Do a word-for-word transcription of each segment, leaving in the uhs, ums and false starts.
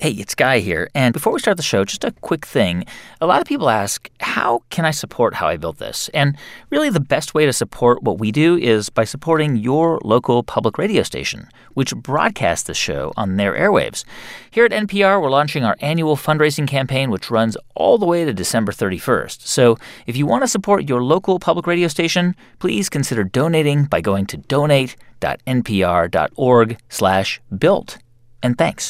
Hey, it's Guy here. And before we start the show, just a quick thing. A lot of people ask, how can I support How I Built This? And really the best way to support what we do is by supporting your local public radio station, which broadcasts the show on their airwaves. Here at N P R, we're launching our annual fundraising campaign, which runs all the way to December thirty-first. So if you want to support your local public radio station, please consider donating by going to donate.npr.org slash built. And thanks.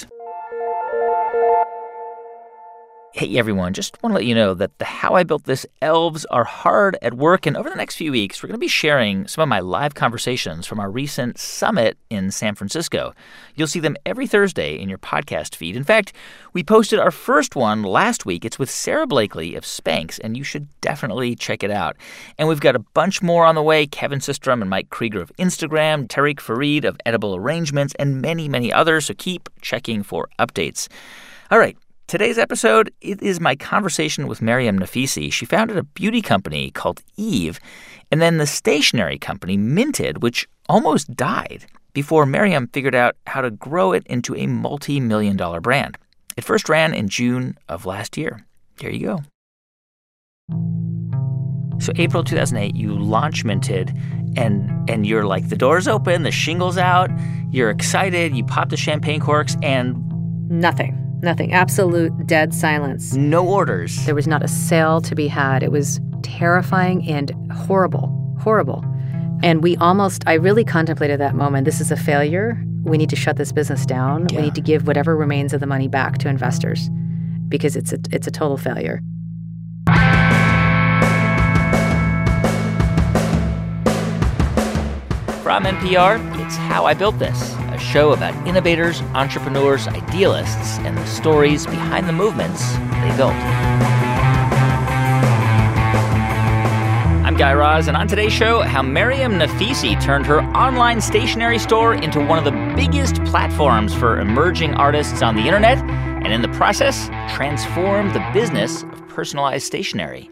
Hey, everyone, just want to let you know that the How I Built This elves are hard at work, and over the next few weeks, we're going to be sharing some of my live conversations from our recent summit in San Francisco. You'll see them every Thursday in your podcast feed. In fact, we posted our first one last week. It's with Sarah Blakely of Spanx, and you should definitely check it out. And we've got a bunch more on the way. Kevin Systrom and Mike Krieger of Instagram, Tariq Farid of Edible Arrangements, and many, many others, so keep checking for updates. All right. Today's episode, it is my conversation with Maryam Nafisi. She founded a beauty company called Eve, and then the stationery company Minted, which almost died before Maryam figured out how to grow it into a multi-million dollar brand. It first ran in June of last year. Here you go. So April two thousand eight, you launch Minted, and and you're like, the door's open, the shingle's out, you're excited, you pop the champagne corks, and... Nothing. Nothing. Absolute dead silence. No orders. There was not a sale to be had. It was terrifying and horrible. Horrible. And we almost, I really contemplated that moment. This is a failure. We need to shut this business down. Yeah. We need to give whatever remains of the money back to investors because it's a, it's a total failure. From N P R, it's How I Built This, a show about innovators, entrepreneurs, idealists, and the stories behind the movements they built. I'm Guy Raz, and on today's show, how Maryam Nafisi turned her online stationery store into one of the biggest platforms for emerging artists on the internet, and in the process, transformed the business of personalized stationery.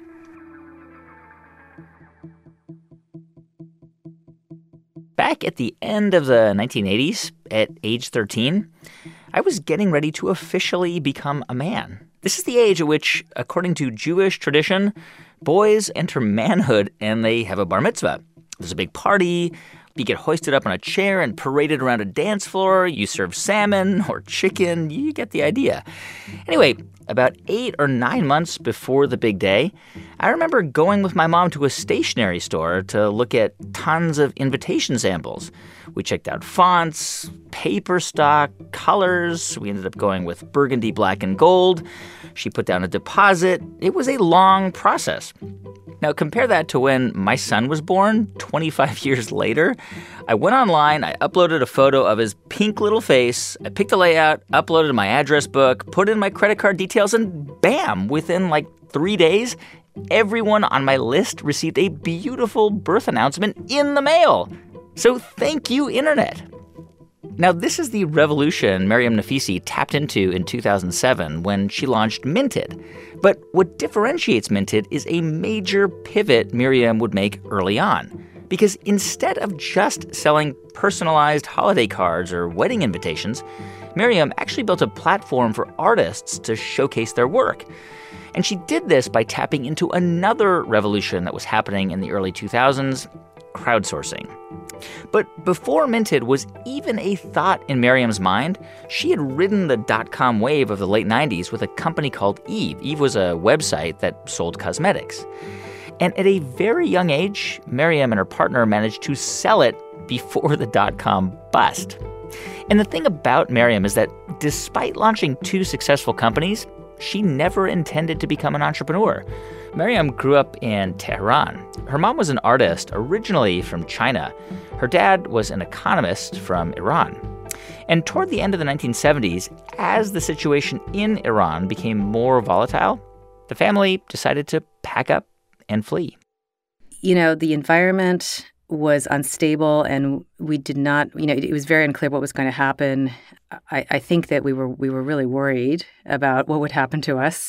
Back at the end of the nineteen eighties, at age thirteen, I was getting ready to officially become a man. This is the age at which, according to Jewish tradition, boys enter manhood and they have a bar mitzvah. There's a big party. You get hoisted up on a chair and paraded around a dance floor. You serve salmon or chicken. You get the idea. Anyway, about eight or nine months before the big day, I remember going with my mom to a stationery store to look at tons of invitation samples. We checked out fonts, paper stock, colors. We ended up going with burgundy, black, and gold. She put down a deposit. It was a long process. Now, compare that to when my son was born twenty-five years later. I went online, I uploaded a photo of his pink little face, I picked a layout, uploaded my address book, put in my credit card details, and bam, within like three days, everyone on my list received a beautiful birth announcement in the mail. So thank you, Internet. Now, this is the revolution Maryam Nafisi tapped into in two thousand seven when she launched Minted. But what differentiates Minted is a major pivot Maryam would make early on. Because instead of just selling personalized holiday cards or wedding invitations, Maryam actually built a platform for artists to showcase their work. And she did this by tapping into another revolution that was happening in the early two thousands, crowdsourcing. But before Minted was even a thought in Maryam's mind, she had ridden the dot-com wave of the late nineties with a company called Eve. Eve was a website that sold cosmetics. And at a very young age, Maryam and her partner managed to sell it before the dot-com bust. And the thing about Maryam is that despite launching two successful companies, she never intended to become an entrepreneur. Maryam grew up in Tehran. Her mom was an artist originally from China. Her dad was an economist from Iran. And toward the end of the nineteen seventies, as the situation in Iran became more volatile, the family decided to pack up and flee. You know, the environment was unstable and we did not, you know, it, it was very unclear what was going to happen. I, I think that we were we were really worried about what would happen to us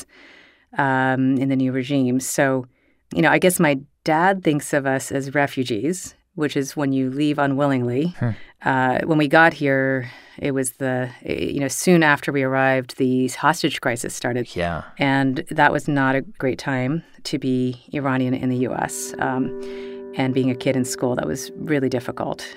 um, in the new regime. So, you know, I guess my dad thinks of us as refugees which is when you leave unwillingly. Hmm. Uh, when we got here, it was the, you know, soon after we arrived, the hostage crisis started. Yeah. And that was not a great time to be Iranian in the U S. Um, and being a kid in school, that was really difficult.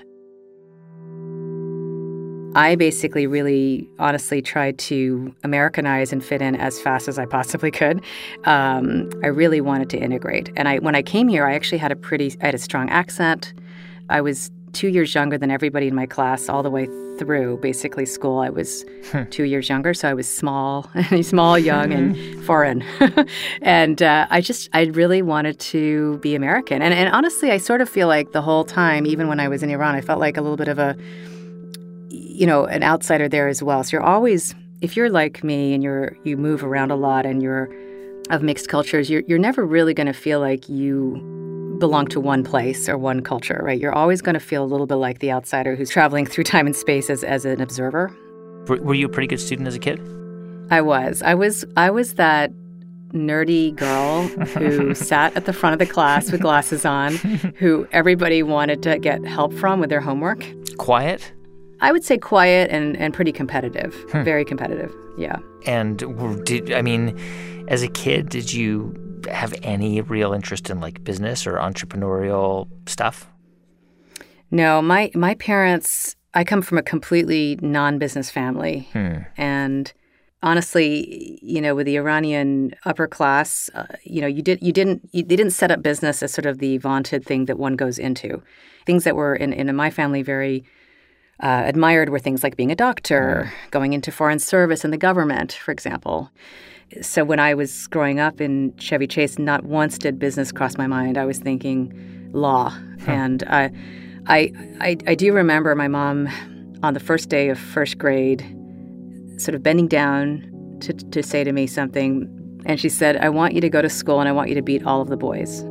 I basically really honestly tried to Americanize and fit in as fast as I possibly could. Um, I really wanted to integrate. And I, when I came here, I actually had a pretty, I had a strong accent. I was two years younger than everybody in my class all the way through basically school. I was hmm. two years younger, so I was small, small, young, and foreign. and uh, I just, I really wanted to be American. And, and honestly, I sort of feel like the whole time, even when I was in Iran, I felt like a little bit of a, you know, an outsider there as well. So you're always, if you're like me and you're you move around a lot and you're of mixed cultures, you're you're never really going to feel like you belong to one place or one culture, right? You're always going to feel a little bit like the outsider who's traveling through time and space as, as an observer. Were you a pretty good student as a kid? I was. I was. I was that nerdy girl who sat at the front of the class with glasses on, who everybody wanted to get help from with their homework. Quiet? I would say quiet and, and pretty competitive, hmm. very competitive, yeah. And did I mean, as a kid, did you have any real interest in like business or entrepreneurial stuff? No, my my parents, I come from a completely non-business family. Hmm. And honestly, you know, with the Iranian upper class, uh, you know, you did you didn't you, they didn't set up business as sort of the vaunted thing that one goes into. Things that were in, in my family very Uh, admired were things like being a doctor, mm. going into foreign service in the government, for example. So when I was growing up in Chevy Chase, not once did business cross my mind. I was thinking law. Huh. And I, I, I, I do remember my mom on the first day of first grade sort of bending down to, to say to me something. And she said, "I want you to go to school and I want you to beat all of the boys."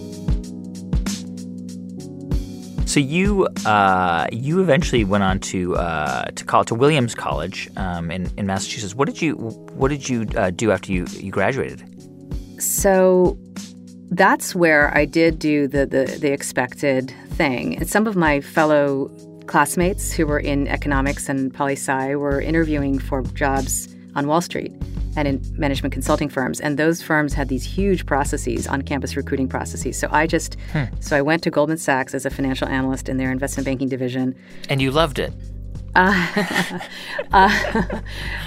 So you uh, you eventually went on to uh, to college, to Williams College um, in in Massachusetts. What did you what did you uh, do after you, you graduated? So that's where I did do the, the the expected thing. And some of my fellow classmates who were in economics and poli-sci were interviewing for jobs on Wall Street and in management consulting firms. And those firms had these huge processes, on-campus recruiting processes. So I just, hmm. so I went to Goldman Sachs as a financial analyst in their investment banking division. And you loved it? Uh, uh,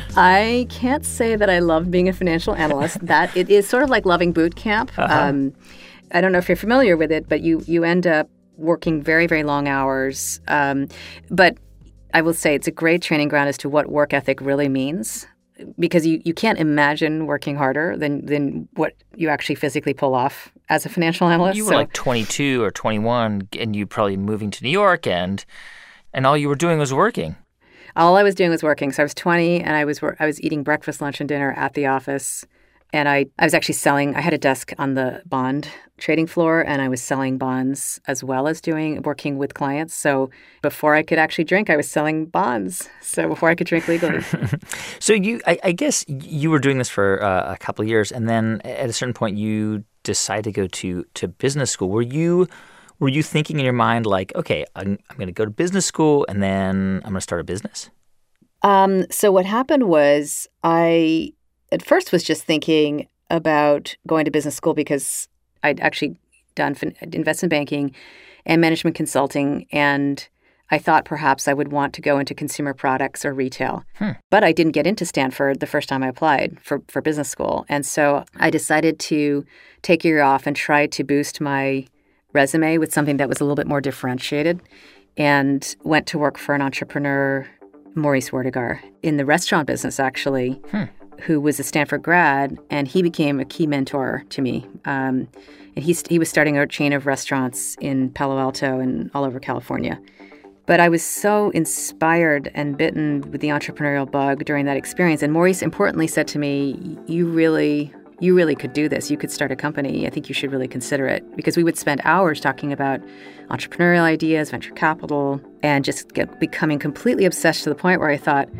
I can't say that I loved being a financial analyst. That it is sort of like loving boot camp. Uh-huh. Um, I don't know if you're familiar with it, but you you end up working very, very long hours. Um, but I will say it's a great training ground as to what work ethic really means. Because you, you can't imagine working harder than, than what you actually physically pull off as a financial analyst. You were so, like twenty-two or twenty-one, and you probably moving to New York, and and all you were doing was working. All I was doing was working. So I was twenty, and I was I was eating breakfast, lunch, and dinner at the office. And I, I was actually selling, I had a desk on the bond trading floor, and I was selling bonds as well as doing, working with clients. So before I could actually drink, I was selling bonds. So before I could drink legally. So you, I, I guess you were doing this for uh, a couple of years, and then at a certain point you decided to go to, to business school. Were you, were you thinking in your mind like, okay, I'm, I'm going to go to business school, and then I'm going to start a business? Um, so what happened was I... At first was just thinking about going to business school because I'd actually done fin- investment banking and management consulting, and I thought perhaps I would want to go into consumer products or retail. Hmm. But I didn't get into Stanford the first time I applied for, for business school. And so I decided to take a year off and try to boost my resume with something that was a little bit more differentiated, and went to work for an entrepreneur, Maurice Werdigar, in the restaurant business, actually. Hmm. Who was a Stanford grad, and he became a key mentor to me. Um, and he, he was starting a chain of restaurants in Palo Alto and all over California. But I was so inspired and bitten with the entrepreneurial bug during that experience. And Maurice importantly said to me, you really, you really could do this. You could start a company. I think you should really consider it. Because we would spend hours talking about entrepreneurial ideas, venture capital, and just get, becoming completely obsessed to the point where I thought,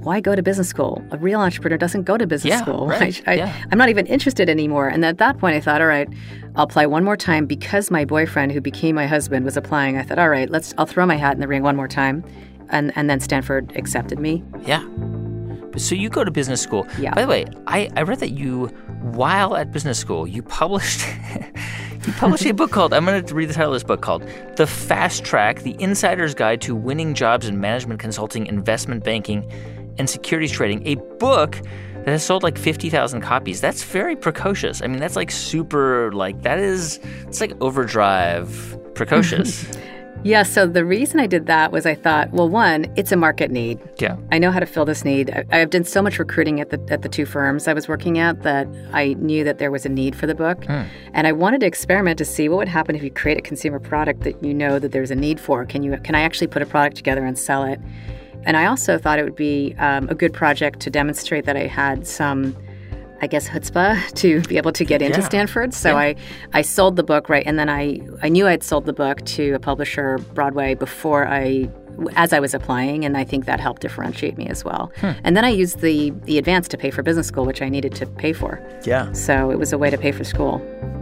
why go to business school? A real entrepreneur doesn't go to business yeah, school. Right. I, I, yeah. I'm not even interested anymore. And at that point, I thought, all right, I'll apply one more time because my boyfriend, who became my husband, was applying. I thought, all right, let's. I'll throw my hat in the ring one more time. And, and then Stanford accepted me. Yeah. So you go to business school. Yeah. By the way, I, I read that you, while at business school, you published you published a book called, I'm going to read the title of this book called The Fast Track, The Insider's Guide to Winning Jobs in Management Consulting, Investment Banking, and Securities Trading, a book that has sold like fifty thousand copies. That's very precocious. I mean, that's like super, like, that is, it's like overdrive precocious. Yeah, so the reason I did that was I thought, well, one, it's a market need. Yeah. I know how to fill this need. I, I've done so much recruiting at the at the two firms I was working at that I knew that there was a need for the book. Mm. And I wanted to experiment to see what would happen if you create a consumer product that you know that there's a need for. Can you can I actually put a product together and sell it? And I also thought it would be um, a good project to demonstrate that I had some, I guess, chutzpah to be able to get into yeah. Stanford. So yeah. I, I sold the book, right? And then I, I knew I'd sold the book to a publisher, Broadway, before I, as I was applying. And I think that helped differentiate me as well. Hmm. And then I used the, the advance to pay for business school, which I needed to pay for. Yeah. So it was a way to pay for school.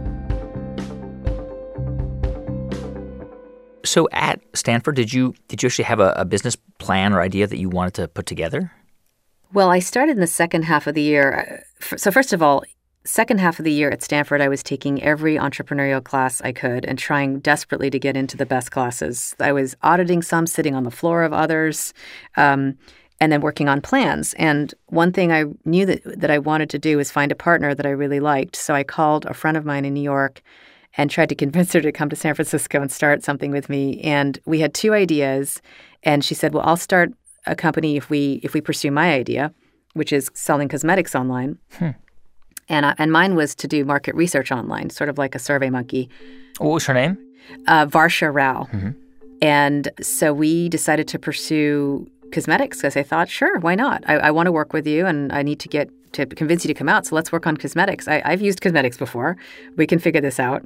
So at Stanford, did you did you actually have a, a business plan or idea that you wanted to put together? Well, I started in the second half of the year. So first of all, second half of the year at Stanford, I was taking every entrepreneurial class I could and trying desperately to get into the best classes. I was auditing some, sitting on the floor of others, um, and then working on plans. And one thing I knew that, that I wanted to do was find a partner that I really liked. So I called a friend of mine in New York and tried to convince her to come to San Francisco and start something with me. And we had two ideas. And she said, well, I'll start a company if we if we pursue my idea, which is selling cosmetics online. Hmm. And uh, and mine was to do market research online, sort of like a Survey Monkey. What was her name? Uh, Varsha Rao. Mm-hmm. And so we decided to pursue cosmetics because I thought, sure, why not? I, I want to work with you and I need to get to convince you to come out. So let's work on cosmetics. I, I've used cosmetics before. We can figure this out.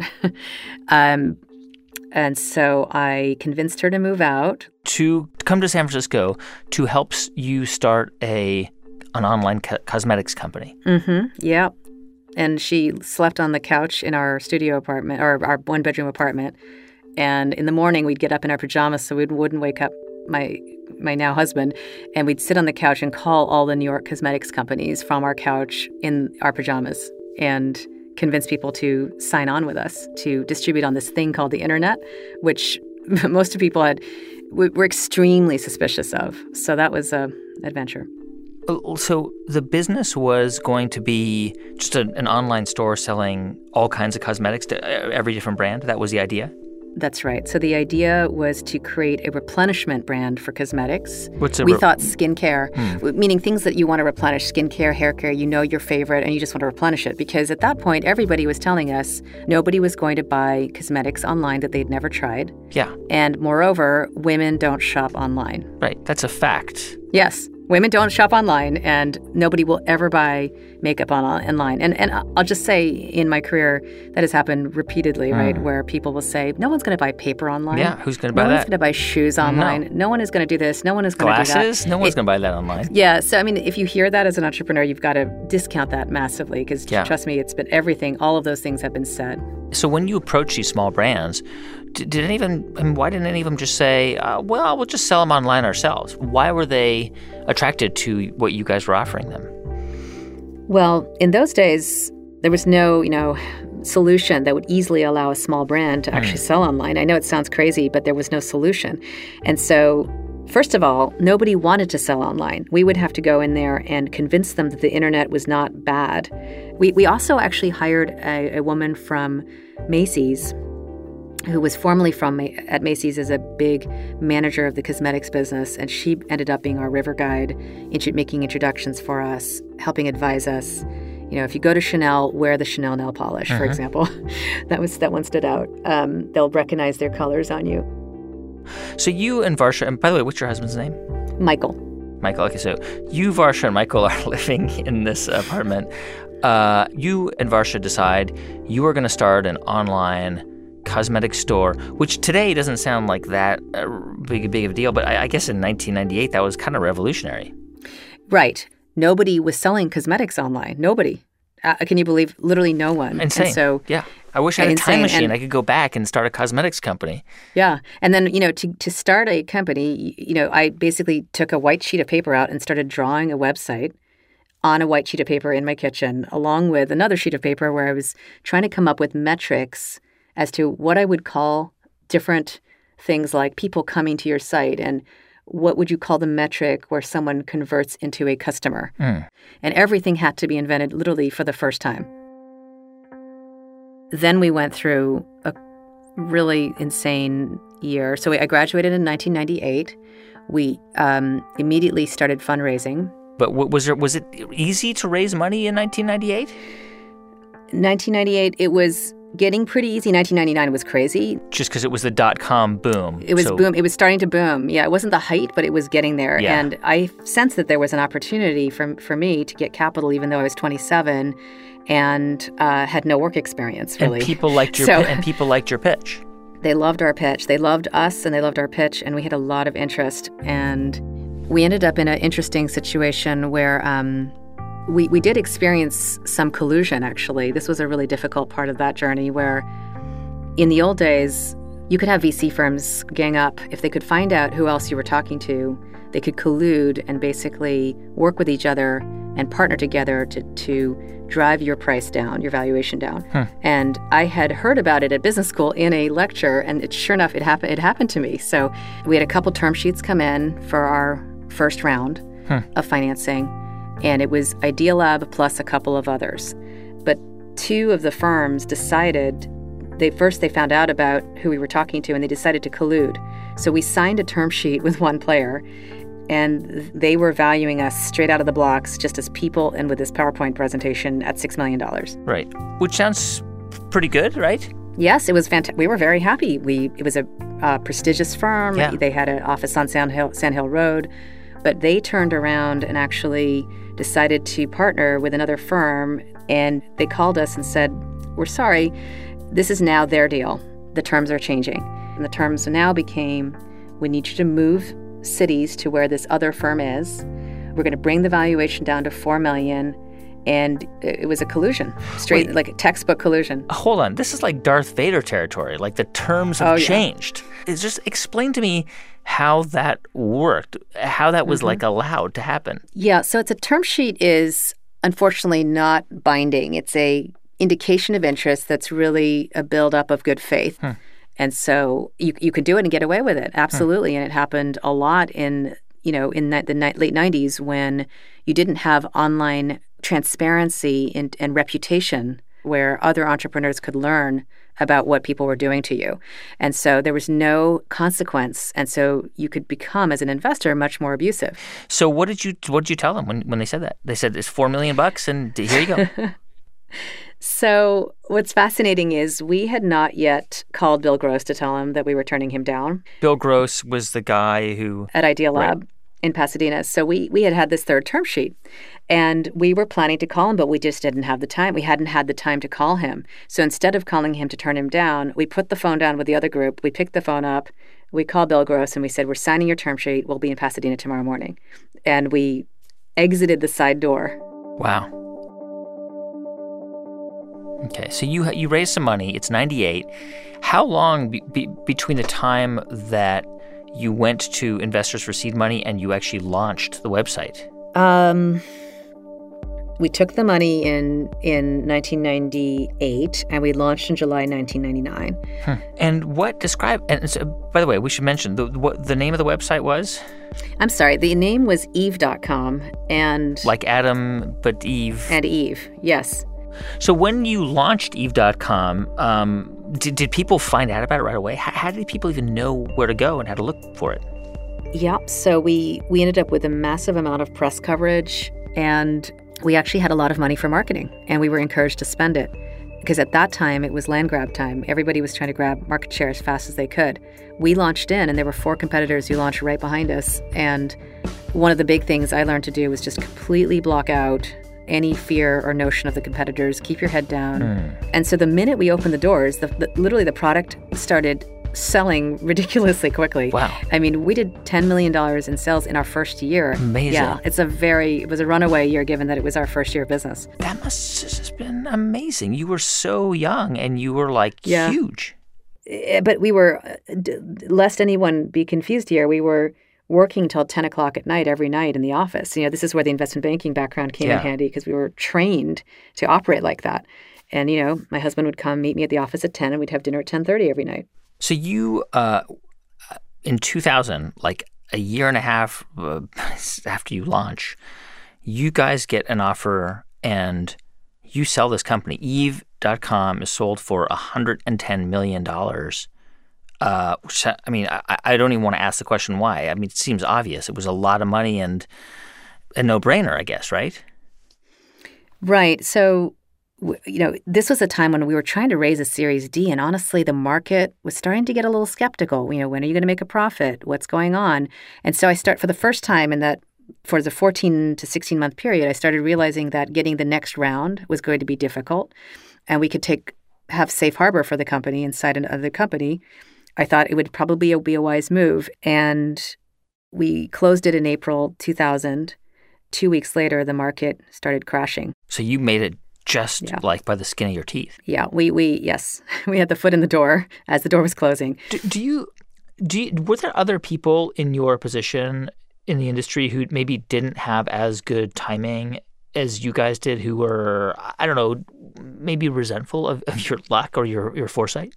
um, and so I convinced her to move out. To come to San Francisco to help you start a an online co- cosmetics company. Mm-hmm. Yeah. And she slept on the couch in our studio apartment, or our one-bedroom apartment. And in the morning, we'd get up in our pajamas so we wouldn't wake up my my now husband, and we'd sit on the couch and call all the New York cosmetics companies from our couch in our pajamas and convince people to sign on with us to distribute on this thing called the internet, which most of people had were extremely suspicious of. So that was an adventure. So the business was going to be just a, an online store selling all kinds of cosmetics to every different brand? That was the idea? That's right. So the idea was to create a replenishment brand for cosmetics. What's a we re- thought skincare, hmm. meaning things that you want to replenish, skincare, hair care, you know your favorite, and you just want to replenish it. Because at that point, everybody was telling us nobody was going to buy cosmetics online that they'd never tried. Yeah. And moreover, women don't shop online. Right. That's a fact. Yes. Women don't shop online, and nobody will ever buy makeup on online. And and I'll just say, in my career, that has happened repeatedly, mm. right? Where people will say, "No one's going to buy paper online. Yeah, who's going to buy no that? No one's going to buy shoes online. No, no one is going to do this. No one is going to do that. Glasses? No one's going to buy that online. Yeah. So I mean, if you hear that as an entrepreneur, you've got to discount that massively because yeah. trust me, it's been everything. All of those things have been said. So when you approach these small brands, did, did any of them? I mean, why didn't any of them just say, uh, "Well, we'll just sell them online ourselves"? Why were they attracted to what you guys were offering them? Well, in those days, there was no, you know, solution that would easily allow a small brand to actually mm. sell online. I know it sounds crazy, but there was no solution. And so, first of all, nobody wanted to sell online. We would have to go in there and convince them that the internet was not bad. We we also actually hired a, a woman from Macy's, who was formerly from at Macy's as a big manager of the cosmetics business, and she ended up being our river guide, making introductions for us, helping advise us. You know, if you go to Chanel, wear the Chanel nail polish, uh-huh. for example. that was that one stood out. Um, they'll recognize their colors on you. So you and Varsha, and by the way, what's your husband's name? Michael. Michael. Okay, so you, Varsha, and Michael are living in this apartment. Uh, you and Varsha decide you are going to start an online cosmetic store, which today doesn't sound like that uh, big big of a deal, but I, I guess in nineteen ninety-eight that was kind of revolutionary. Right. Nobody was selling cosmetics online. Nobody. Uh, can you believe? Literally no one. Insane. And so, yeah. I wish I had a insane. time machine. And, I could go back and start a cosmetics company. Yeah. And then, you know, to, to start a company, you know, I basically took a white sheet of paper out and started drawing a website on a white sheet of paper in my kitchen, along with another sheet of paper where I was trying to come up with metrics as to what I would call different things like people coming to your site and what would you call the metric where someone converts into a customer. Mm. And everything had to be invented literally for the first time. Then we went through a really insane year. So I graduated in nineteen ninety-eight. We um, immediately started fundraising. But was there was it easy to raise money in nineteen ninety-eight? nineteen ninety-eight, it was getting pretty easy. nineteen ninety-nine was crazy. Just because it was the dot-com boom. It was so. boom. It was starting to boom. Yeah, it wasn't the height, but it was getting there. Yeah. And I sensed that there was an opportunity for, for me to get capital, even though I was twenty-seven and uh, had no work experience, really. And people liked your so, pi- and people liked your pitch. They loved our pitch. They loved us, and they loved our pitch, and we had a lot of interest. And we ended up in an interesting situation where um, we we did experience some collusion. Actually, this was a really difficult part of that journey. Where, in the old days, you could have V C firms gang up if they could find out who else you were talking to. They could collude and basically work with each other and partner together to to drive your price down, your valuation down. Hmm. And I had heard about it at business school in a lecture, and it, sure enough, it happened. It happened to me. So we had a couple term sheets come in for our first round hmm. of financing, and it was Idealab plus a couple of others. But two of the firms decided. They first they found out about who we were talking to, and they decided to collude. So we signed a term sheet with one player. And they were valuing us straight out of the blocks, just as people, and with this PowerPoint presentation at six million dollars. Right. Which sounds pretty good, right? Yes, it was fantastic. We were very happy. We It was a uh, prestigious firm. Yeah. They had an office on Sand Hill, Sand Hill Road. But they turned around and actually decided to partner with another firm. And they called us and said, we're sorry, this is now their deal. The terms are changing. And the terms now became, we need you to move cities to where this other firm is. We're going to bring the valuation down to four million dollars, and it was a collusion, straight Wait, like a textbook collusion. Hold on, this is like Darth Vader territory. Like the terms have oh, yeah. changed. It's just explain to me how that worked, how that was mm-hmm. like allowed to happen. Yeah, so it's a term sheet is unfortunately not binding. It's a indication of interest that's really a buildup of good faith. Hmm. And so you you could do it and get away with it, absolutely. Hmm. And it happened a lot in, you know, in the, the ni- late nineties when you didn't have online transparency and, and reputation where other entrepreneurs could learn about what people were doing to you. And so there was no consequence. And so you could become, as an investor, much more abusive. So what did you what did you tell them when, when they said that? They said it's four million bucks and here you go. So what's fascinating is we had not yet called Bill Gross to tell him that we were turning him down. Bill Gross was the guy who... At Idealab right. in Pasadena. So we, we had had this third term sheet, and we were planning to call him, but we just didn't have the time. We hadn't had the time to call him. So instead of calling him to turn him down, we put the phone down with the other group. We picked the phone up. We called Bill Gross, and we said, we're signing your term sheet. We'll be in Pasadena tomorrow morning. And we exited the side door. Wow. Okay, so you you raised some money. It's ninety-eight. How long be, be, between the time that you went to Investors for Seed Money and you actually launched the website? Um, we took the money in in nineteen ninety-eight, and we launched in July nineteen ninety-nine. Hmm. And what describe? And so, by the way, we should mention the what the name of the website was. I'm sorry, the name was Eve dot com, and like Adam, but Eve and Eve. Yes. So when you launched Eve dot com, um, did, did people find out about it right away? How, how did people even know where to go and how to look for it? Yeah, so we, we ended up with a massive amount of press coverage, and we actually had a lot of money for marketing, and we were encouraged to spend it. Because at that time, it was land grab time. Everybody was trying to grab market share as fast as they could. We launched in, and there were four competitors who launched right behind us. And one of the big things I learned to do was just completely block out any fear or notion of the competitors, keep your head down. Mm. And so the minute we opened the doors, the, the, literally the product started selling ridiculously quickly. Wow. I mean, we did ten million dollars in sales in our first year. Amazing. Yeah, it's a very, it was a runaway year given that it was our first year of business. That must have just been amazing. You were so young and you were like yeah. huge. But we were, lest anyone be confused here, we were working till ten o'clock at night every night in the office. You know, this is where the investment banking background came yeah. in handy because we were trained to operate like that. And, you know, my husband would come meet me at the office at ten and we'd have dinner at ten thirty every night. So you, uh, in two thousand, like a year and a half uh, after you launch, you guys get an offer and you sell this company. Eve dot com is sold for one hundred ten million dollars. Uh, which, I mean, I, I don't even want to ask the question why. I mean, it seems obvious. It was a lot of money and a no-brainer, I guess, right? Right. So, you know, this was a time when we were trying to raise a Series D, and honestly, the market was starting to get a little skeptical. You know, when are you going to make a profit? What's going on? And so I start for the first time in that, for the fourteen to sixteen month period, I started realizing that getting the next round was going to be difficult, and we could take have safe harbor for the company inside another company. I thought it would probably be a wise move, and we closed it in April two thousand. Two weeks later, the market started crashing. So you made it just yeah. like by the skin of your teeth. Yeah, we we yes, we had the foot in the door as the door was closing. Do, do you do? You, were there other people in your position in the industry who maybe didn't have as good timing as you guys did, who were, I don't know, maybe resentful of, of your luck or your your foresight?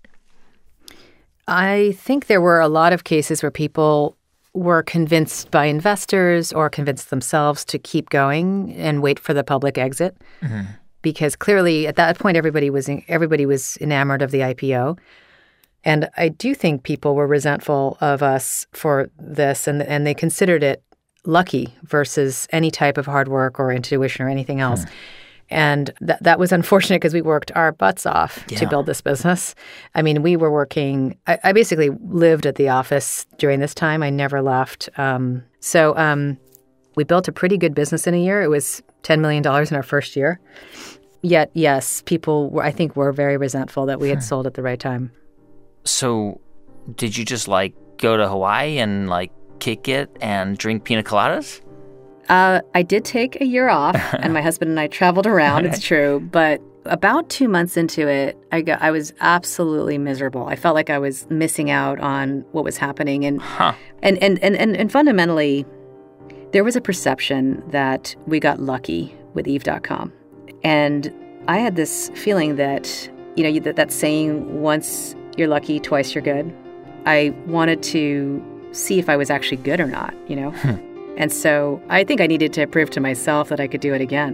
I think there were a lot of cases where people were convinced by investors or convinced themselves to keep going and wait for the public exit. Mm-hmm. Because clearly at that point everybody was everybody was enamored of the I P O. And I do think people were resentful of us for this, and and they considered it lucky versus any type of hard work or intuition or anything else. Hmm. And that that was unfortunate because we worked our butts off yeah. to build this business. I mean, we were working – I basically lived at the office during this time. I never left. Um, so um, we built a pretty good business in a year. It was ten million dollars in our first year. Yet, yes, people, were, I think, were very resentful that we had hmm. sold at the right time. So did you just, like, go to Hawaii and, like, kick it and drink pina coladas? Uh, I did take a year off, and my husband and I traveled around, it's true. But about two months into it, I got, I was absolutely miserable. I felt like I was missing out on what was happening. And, huh. and, and, and, and, and fundamentally, there was a perception that we got lucky with Eve dot com. And I had this feeling that, you know, that, that saying, once you're lucky, twice you're good. I wanted to see if I was actually good or not, you know? Hmm. And so I think I needed to prove to myself that I could do it again.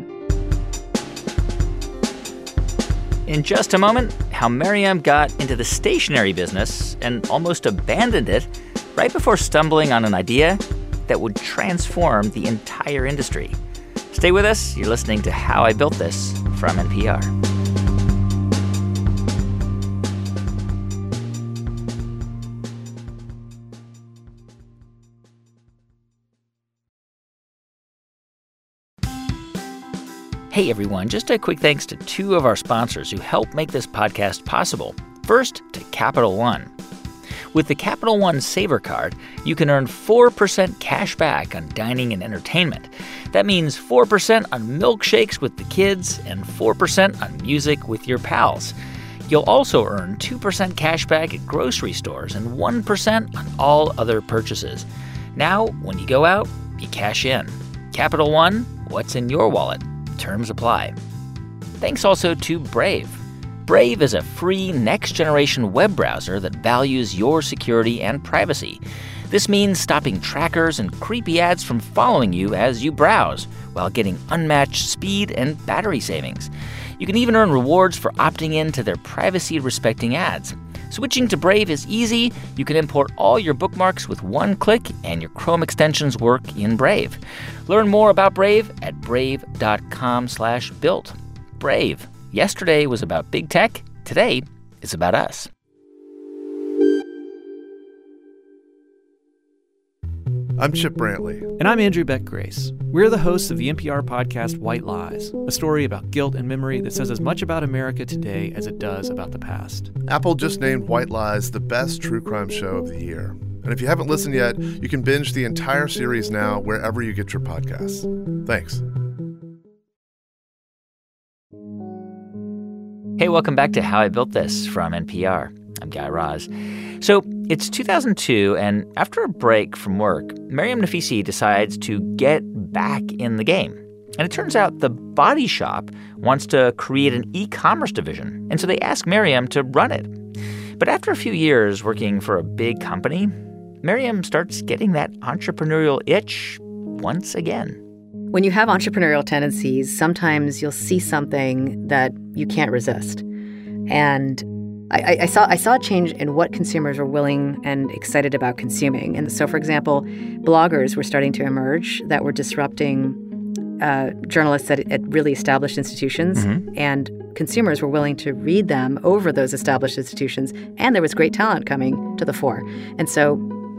In just a moment, how Maryam got into the stationery business and almost abandoned it right before stumbling on an idea that would transform the entire industry. Stay with us. You're listening to How I Built This from N P R. Hey everyone, just a quick thanks to two of our sponsors who help make this podcast possible. First, to Capital One. With the Capital One Saver Card, you can earn four percent cash back on dining and entertainment. That means four percent on milkshakes with the kids and four percent on music with your pals. You'll also earn two percent cash back at grocery stores and one percent on all other purchases. Now, when you go out, you cash in. Capital One, what's in your wallet? Terms apply. Thanks also to Brave. Brave is a free next-generation web browser that values your security and privacy. This means stopping trackers and creepy ads from following you as you browse, while getting unmatched speed and battery savings. You can even earn rewards for opting in to their privacy-respecting ads. Switching to Brave is easy. You can import all your bookmarks with one click, and your Chrome extensions work in Brave. Learn more about Brave at brave.com slash built. Brave. Yesterday was about big tech. Today is about us. I'm Chip Brantley. And I'm Andrew Beck Grace. We're the hosts of the N P R podcast White Lies, a story about guilt and memory that says as much about America today as it does about the past. Apple just named White Lies the best true crime show of the year. And if you haven't listened yet, you can binge the entire series now wherever you get your podcasts. Thanks. Hey, welcome back to How I Built This from N P R. I'm Guy Raz. So it's two thousand two, and after a break from work, Maryam Nafisi decides to get back in the game. And it turns out the Body Shop wants to create an e-commerce division, and so they ask Maryam to run it. But after a few years working for a big company, Maryam starts getting that entrepreneurial itch once again. When you have entrepreneurial tendencies, sometimes you'll see something that you can't resist. And I, I saw I saw a change in what consumers were willing and excited about consuming. And so, for example, bloggers were starting to emerge that were disrupting uh, journalists at, at really established institutions. Mm-hmm. And consumers were willing to read them over those established institutions. And there was great talent coming to the fore. And so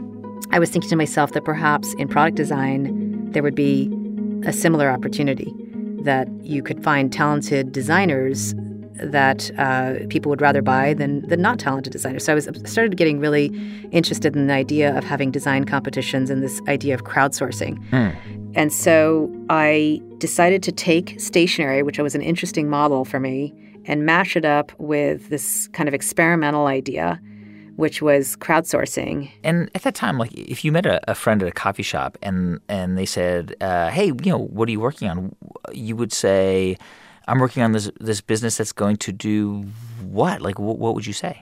I was thinking to myself that perhaps in product design, there would be a similar opportunity, that you could find talented designers that uh, people would rather buy than, than not talented designers. So I was started getting really interested in the idea of having design competitions and this idea of crowdsourcing. Mm. And so I decided to take stationery, which was an interesting model for me, and mash it up with this kind of experimental idea, which was crowdsourcing. And at that time, like, if you met a, a friend at a coffee shop and and they said, uh, hey, you know, what are you working on? You would say, I'm working on this this business that's going to do what? Like, wh- what would you say?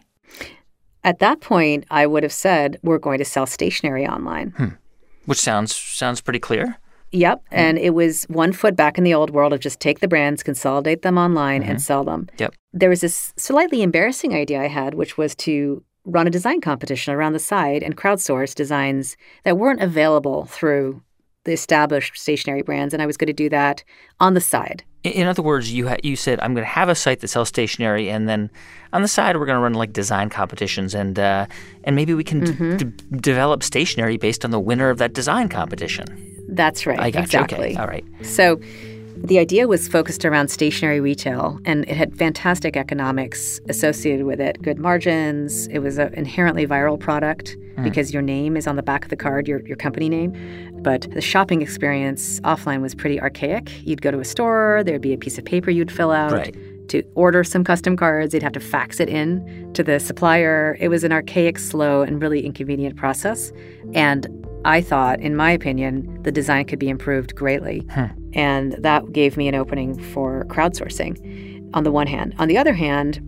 At that point, I would have said, we're going to sell stationery online. Hmm. Which sounds sounds pretty clear. Yep. Mm-hmm. And it was one foot back in the old world of just take the brands, consolidate them online, mm-hmm. and sell them. Yep. There was this slightly embarrassing idea I had, which was to run a design competition around the side and crowdsource designs that weren't available through the established stationery brands. And I was going to do that on the side. In other words, you ha- you said, I'm going to have a site that sells stationery, and then on the side, we're going to run like design competitions, and uh, and maybe we can mm-hmm. d- d- develop stationery based on the winner of that design competition. That's right. I got exactly. you. Okay. All right. So the idea was focused around stationery retail, and it had fantastic economics associated with it, good margins. It was an inherently viral product mm. because your name is on the back of the card, your your company name. But the shopping experience offline was pretty archaic. You'd go to a store, there'd be a piece of paper you'd fill out. Right. To order some custom cards, they'd have to fax it in to the supplier. It was an archaic, slow, and really inconvenient process. And I thought, in my opinion, the design could be improved greatly. Huh. And that gave me an opening for crowdsourcing on the one hand. On the other hand,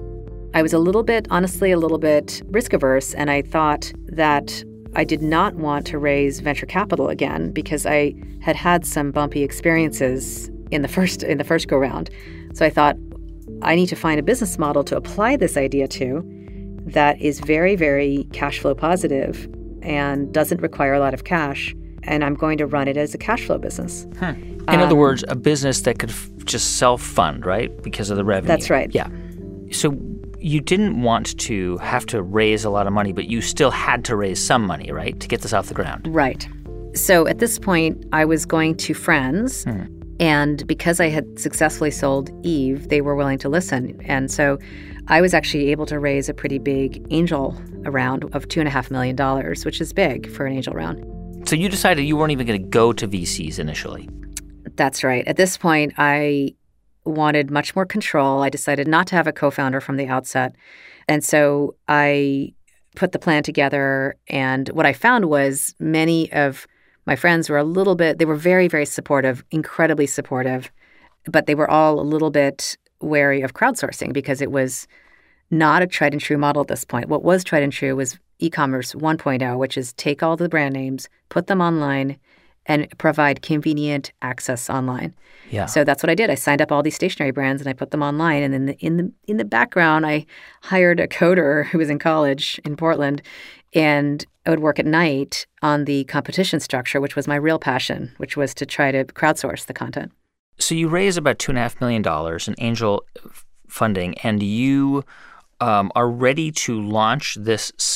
I was a little bit, honestly, a little bit risk averse. And I thought that I did not want to raise venture capital again because I had had some bumpy experiences in the first in the first go round. So I thought, I need to find a business model to apply this idea to that is very, very cash flow positive and doesn't require a lot of cash. And I'm going to run it as a cash flow business. Hmm. In um, other words, a business that could f- just self-fund, right? Because of the revenue. That's right. Yeah. So you didn't want to have to raise a lot of money, but you still had to raise some money, right, to get this off the ground? Right. So at this point, I was going to friends. Hmm. And because I had successfully sold Eve, they were willing to listen. And so I was actually able to raise a pretty big angel round of two point five million dollars, which is big for an angel round. So you decided you weren't even going to go to V Cs initially. That's right. At this point, I wanted much more control. I decided not to have a co-founder from the outset. And so I put the plan together. And what I found was many of my friends were a little bit, they were very, very supportive, incredibly supportive, but they were all a little bit wary of crowdsourcing because it was not a tried and true model at this point. What was tried and true was e-commerce one point oh, which is take all the brand names, put them online, and provide convenient access online. Yeah. So that's what I did. I signed up all these stationery brands and I put them online. And in the in the in the background, I hired a coder who was in college in Portland, and I would work at night on the competition structure, which was my real passion, which was to try to crowdsource the content. So you raise about two and a half million dollars in angel funding, and you um, are ready to launch this site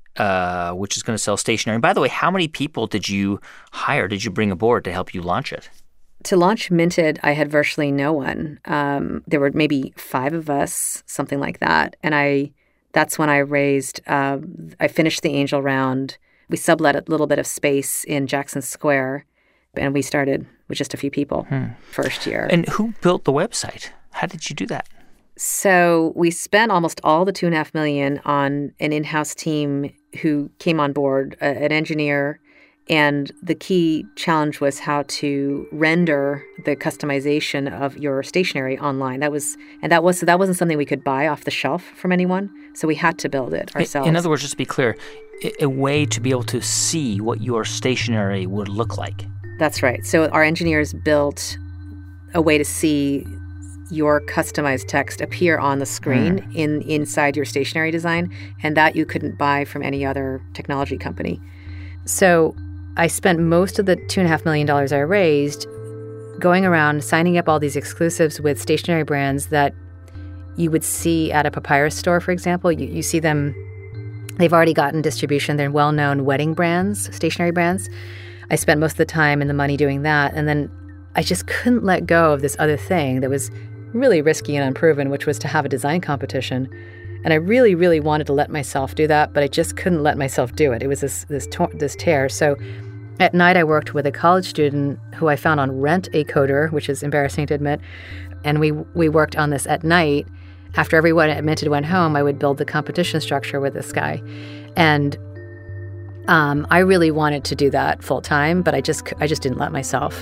uh, which is going to sell stationery. And by the way, how many people did you hire, did you bring aboard to help you launch it? To launch Minted, I had virtually no one. Um, there were maybe five of us, something like that. And I that's when I raised, uh, I finished the angel round. We sublet a little bit of space in Jackson Square, and we started with just a few people hmm. first year. And who built the website? How did you do that? So we spent almost all the two and a half million on an in-house team who came on board, uh, an engineer, and the key challenge was how to render the customization of your stationery online. That was, and that was, so that wasn't something we could buy off the shelf from anyone. So we had to build it ourselves. In other words, just to be clear, a way to be able to see what your stationery would look like. That's right. So our engineers built a way to see your customized text appear on the screen mm. in inside your stationery design, and that you couldn't buy from any other technology company. So I spent most of the two and a half million dollars I raised going around signing up all these exclusives with stationery brands that you would see at a papyrus store, for example. You, you see them, they've already gotten distribution. They're well-known wedding brands, stationery brands. I spent most of the time and the money doing that. And then I just couldn't let go of this other thing that was really risky and unproven, which was to have a design competition. And I really, really wanted to let myself do that, but I just couldn't let myself do it. It was this this, to- this tear. So at night, I worked with a college student who I found on Rent a Coder, which is embarrassing to admit. And we we worked on this at night. After everyone at Minted went home, I would build the competition structure with this guy. And um, I really wanted to do that full time, but I just I just didn't let myself.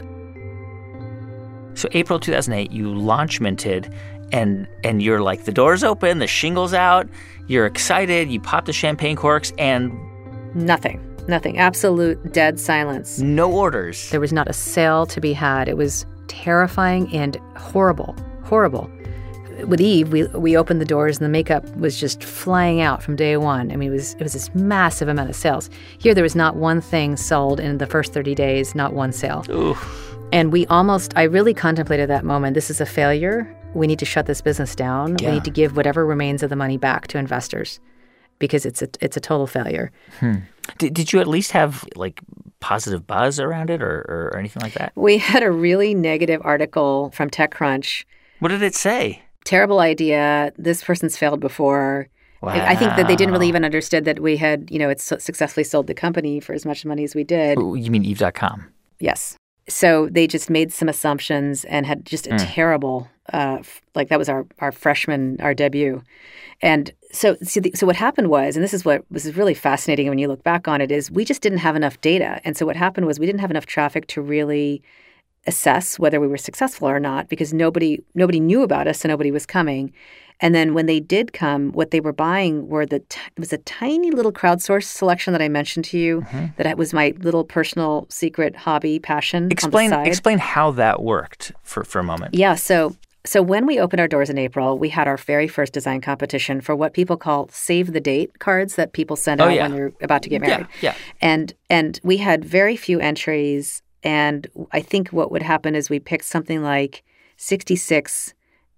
So April two thousand eight, you launch Minted, and and you're like, the door's open, the shingle's out, you're excited, you pop the champagne corks, and... Nothing. Nothing. Absolute dead silence. No orders. There was not a sale to be had. It was terrifying and horrible. Horrible. With Eve, we we opened the doors and the makeup was just flying out from day one. I mean, it was it was this massive amount of sales. Here, there was not one thing sold in the first thirty days, not one sale. Ooh. And we almost, I really contemplated that moment. This is a failure. We need to shut this business down. Yeah. We need to give whatever remains of the money back to investors because it's a, it's a total failure. Hmm. Did, did you at least have like positive buzz around it or, or, or anything like that? We had a really negative article from TechCrunch. What did it say? Terrible idea. This person's failed before. Wow. I think that they didn't really even understand that we had, you know, it's successfully sold the company for as much money as we did. You mean Eve dot com? Yes. So they just made some assumptions and had just a mm. terrible, uh, like that was our, our freshman, our debut. And so so, the, so what happened was, and this is what was really fascinating when you look back on it, is we just didn't have enough data. And so what happened was we didn't have enough traffic to really assess whether we were successful or not because nobody nobody knew about us, so nobody was coming. And then when they did come, what they were buying were the t- it was a tiny little crowdsourced selection that I mentioned to you mm-hmm. that was my little personal secret hobby passion. Explain on the side. Explain how that worked for, for a moment. Yeah, so so when we opened our doors in April, we had our very first design competition for what people call save the date cards that people send oh, out yeah. when they're about to get married. Yeah, yeah. And and we had very few entries, and I think what would happen is we picked something like sixty-six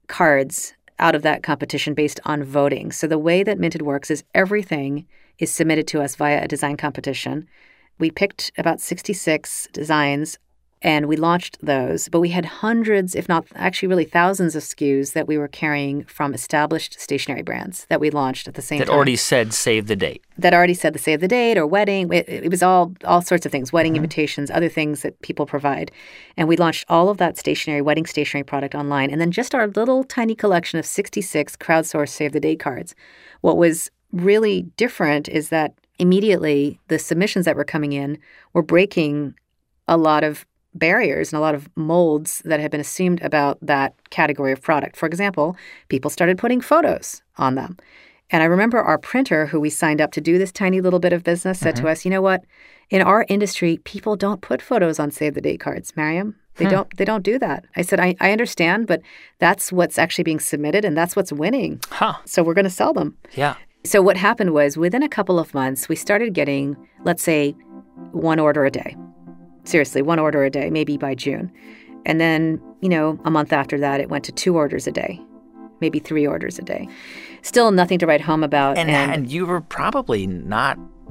cards out of that competition based on voting. So the way that Minted works is everything is submitted to us via a design competition. We picked about sixty-six designs and we launched those, but we had hundreds, if not actually really thousands of S K Us that we were carrying from established stationery brands that we launched at the same that time. That already said save the date. That already said the save the date or wedding. It, it was all all sorts of things, wedding mm-hmm. invitations, other things that people provide. And we launched all of that stationery, wedding stationery product online. And then just our little tiny collection of sixty-six crowdsourced save the date cards. What was really different is that immediately the submissions that were coming in were breaking a lot of barriers and a lot of molds that had been assumed about that category of product. For example, people started putting photos on them. And I remember our printer, who we signed up to do this tiny little bit of business, said mm-hmm. to us, you know what? In our industry, people don't put photos on save the date cards, Mariam. They hmm. don't they don't do that. I said, I, I understand, but that's what's actually being submitted and that's what's winning. Huh. So we're going to sell them. Yeah. So what happened was within a couple of months, we started getting, let's say, one order a day. Seriously, one order a day, maybe by June. And then, you know, a month after that, it went to two orders a day, maybe three orders a day. Still nothing to write home about. And, and, and you were probably not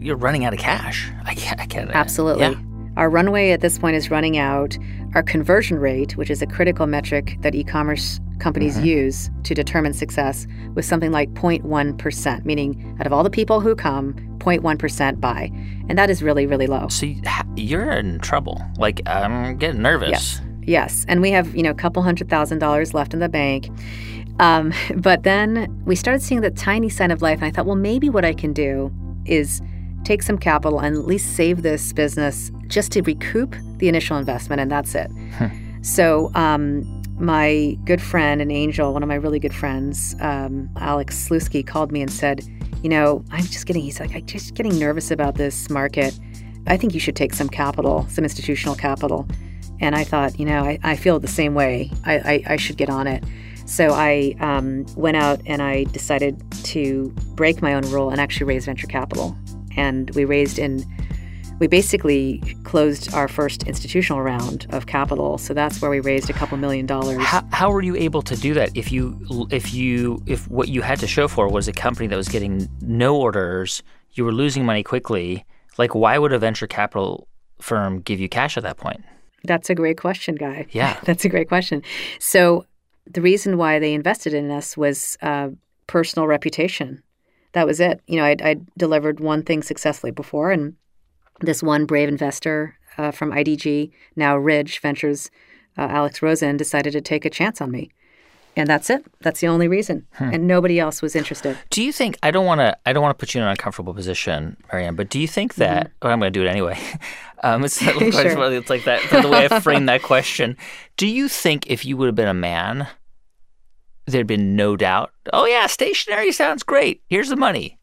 you're running out of cash. I can't. I can't Absolutely. Yeah. Our runway at this point is running out. Our conversion rate, which is a critical metric that e-commerce companies mm-hmm. use to determine success, was something like zero point one percent, meaning out of all the people who come, zero point one percent buy. And that is really, really low. So you're in trouble. Like, I'm getting nervous. Yes. Yes. And we have, you know, a couple hundred thousand dollars left in the bank. Um, but then we started seeing the tiny sign of life. And I thought, well, maybe what I can do is take some capital and at least save this business just to recoup the initial investment, and that's it. Hmm. So um, my good friend, an angel, one of my really good friends, um, Alex Slutsky, called me and said, you know, I'm just getting, he's like, I'm just getting nervous about this market. I think you should take some capital, some institutional capital. And I thought, you know, I, I feel the same way. I, I, I should get on it. So I um, went out and I decided to break my own rule and actually raise venture capital. And we raised in, we basically closed our first institutional round of capital. So that's where we raised a couple million dollars. How, how were you able to do that? If you, if you, if what you had to show for was a company that was getting no orders, you were losing money quickly. Like, why would a venture capital firm give you cash at that point? That's a great question, Guy. Yeah. That's a great question. So the reason why they invested in us was uh, personal reputation. That was it. You know, I'd, I'd delivered one thing successfully before, and this one brave investor uh, from I D G, now Ridge Ventures, uh, Alex Rosen, decided to take a chance on me. And that's it. That's the only reason. Hmm. And nobody else was interested. Do you think, I don't want to I don't want to put you in an uncomfortable position, Marianne, but do you think that, mm-hmm. oh, I'm going to do it anyway. um, it's, sure. it's like that, the way I framed that question. Do you think if you would have been a man, there'd been no doubt, oh yeah, stationery sounds great. Here's the money.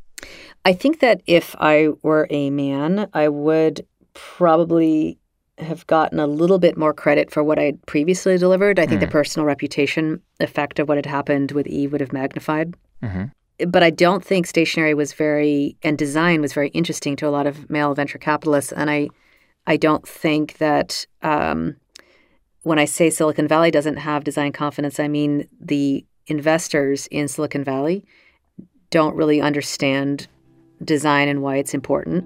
I think that if I were a man, I would probably have gotten a little bit more credit for what I had previously delivered. I think mm. the personal reputation effect of what had happened with Eve would have magnified. Mm-hmm. But I don't think stationery was very, and design was very interesting to a lot of male venture capitalists. And I, I don't think that um, when I say Silicon Valley doesn't have design confidence, I mean the investors in Silicon Valley don't really understand design and why it's important.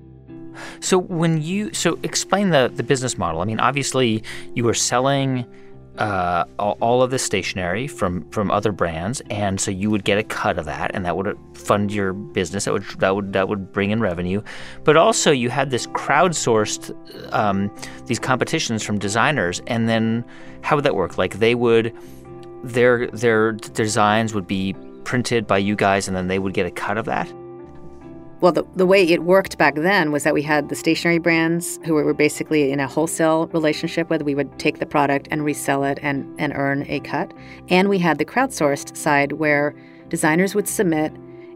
So when you so explain the the business model. I mean, obviously you were selling uh, all of the stationery from from other brands, and so you would get a cut of that, and that would fund your business. That would that would that would bring in revenue. But also you had this crowdsourced um, these competitions from designers, and then how would that work? Like they would their their designs would be printed by you guys, and then they would get a cut of that. Well, the, the way it worked back then was that we had the stationery brands who were basically in a wholesale relationship with. We would take the product and resell it and, and earn a cut. And we had the crowdsourced side where designers would submit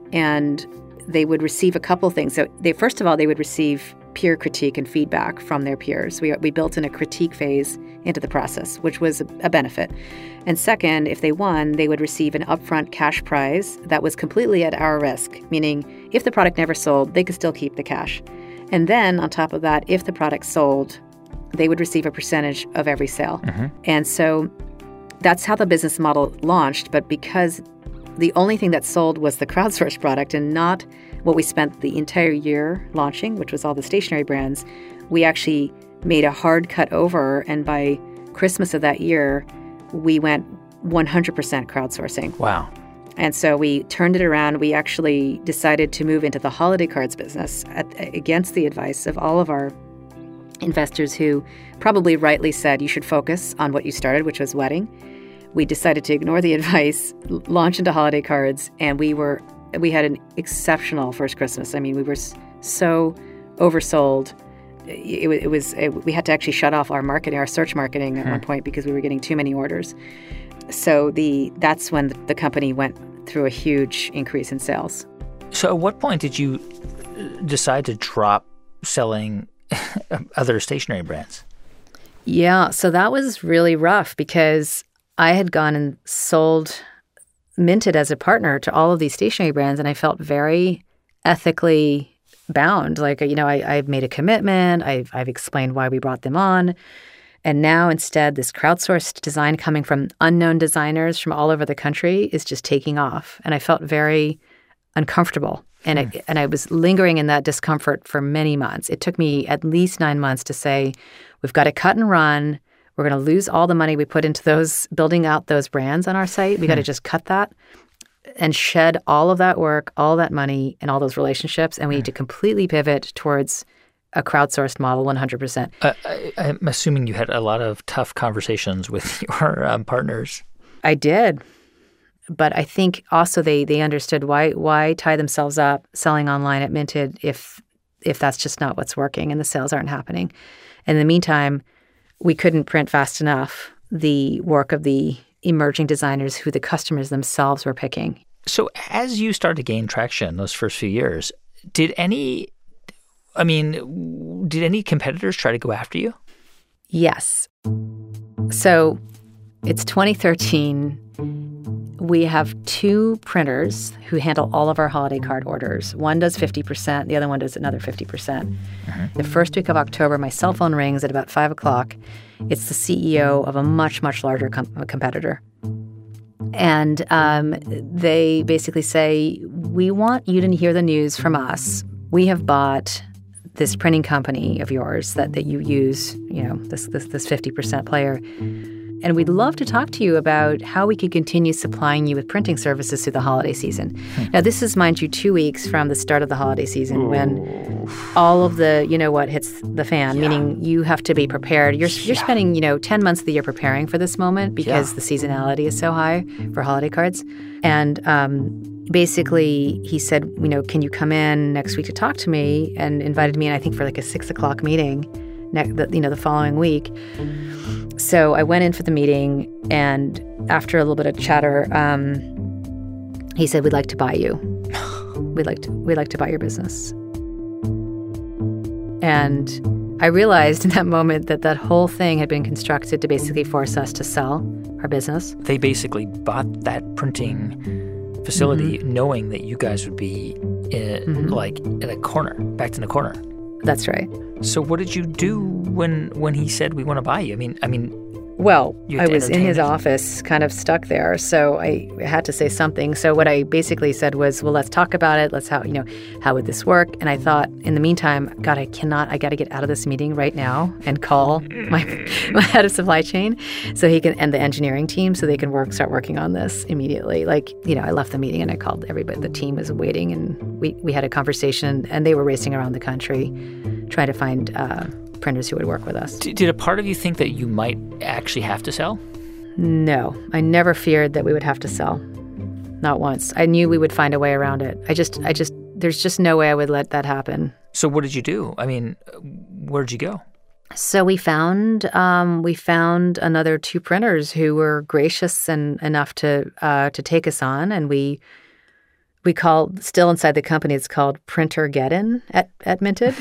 and they would receive a couple things. So they first of all, they would receive peer critique and feedback from their peers. We, we built in a critique phase into the process, which was a, a benefit. And second, if they won, they would receive an upfront cash prize that was completely at our risk, meaning if the product never sold, they could still keep the cash. And then on top of that, if the product sold, they would receive a percentage of every sale. Mm-hmm. And so that's how the business model launched. But because the only thing that sold was the crowdsourced product and not what we spent the entire year launching, which was all the stationery brands, we actually made a hard cut over. And by Christmas of that year, we went one hundred percent crowdsourcing. Wow. And so we turned it around. We actually decided to move into the holiday cards business at, against the advice of all of our investors who probably rightly said you should focus on what you started, which was wedding. We decided to ignore the advice, launch into holiday cards, and we were we had an exceptional first Christmas. I mean, we were so oversold. It, it was it, we had to actually shut off our marketing, our search marketing at hmm. one point because we were getting too many orders. So the that's when the, the company went through a huge increase in sales. So at what point did you decide to drop selling other stationery brands? Yeah, so that was really rough because I had gone and sold Minted as a partner to all of these stationery brands, and I felt very ethically bound. Like, you know, I, I've made a commitment. I've, I've explained why we brought them on. And now instead, this crowdsourced design coming from unknown designers from all over the country is just taking off. And I felt very uncomfortable And, mm. it, and I was lingering in that discomfort for many months. It took me at least nine months to say, we've got to cut and run. We're going to lose all the money we put into those, building out those brands on our site. We mm. got to just cut that and shed all of that work, all that money, and all those relationships. And we mm. need to completely pivot towards a crowdsourced model one hundred percent. Uh, I, I'm assuming you had a lot of tough conversations with your um, partners. I did. But I think also they they understood why why tie themselves up selling online at Minted if if that's just not what's working and the sales aren't happening. In the meantime, we couldn't print fast enough the work of the emerging designers who the customers themselves were picking. So as you started to gain traction those first few years, did any, I mean, did any competitors try to go after you? Yes. So it's twenty thirteen. We have two printers who handle all of our holiday card orders. One does fifty percent. The other one does another fifty percent. Mm-hmm. The first week of October, my cell phone rings at about five o'clock. It's the C E O of a much, much larger com- competitor. And um, they basically say, we want you to hear the news from us. We have bought this printing company of yours that, that you use, you know, this, this, this fifty percent player. And we'd love to talk to you about how we could continue supplying you with printing services through the holiday season. Hmm. Now, this is, mind you, two weeks from the start of the holiday season Ooh. when all of the, you know what, hits the fan, yeah. meaning you have to be prepared. You're you're yeah. spending, you know, ten months of the year preparing for this moment because yeah. the seasonality is so high for holiday cards. And um, basically, he said, you know, can you come in next week to talk to me? And invited me in, I think, for like a six o'clock meeting, ne- the, you know, the following week. So I went in for the meeting, and after a little bit of chatter, um, he said, "We'd like to buy you. We'd like to we'd like to buy your business." And I realized in that moment that that whole thing had been constructed to basically force us to sell our business. They basically bought that printing facility, mm-hmm. knowing that you guys would be in, mm-hmm. like in a corner, backed in a corner. That's right. So what did you do when when he said we want to buy you? I mean, I mean, well, I was in his it. office, kind of stuck there, so I had to say something. So what I basically said was, "Well, let's talk about it. Let's how you know how would this work?" And I thought, in the meantime, God, I cannot. I got to get out of this meeting right now and call my my head of supply chain, so he can and the engineering team, so they can work start working on this immediately. Like you know, I left the meeting and I called everybody. The team was waiting, and we we had a conversation, and they were racing around the country, trying to find uh, printers who would work with us. Did a part of you think that you might actually have to sell? No, I never feared that we would have to sell. Not once. I knew we would find a way around it. I just, I just, there's just no way I would let that happen. So what did you do? I mean, where'd you go? So we found, um, we found another two printers who were gracious and enough to, uh, to take us on, and we. We call, still inside the company, it's called Printergeddon at, at Minted.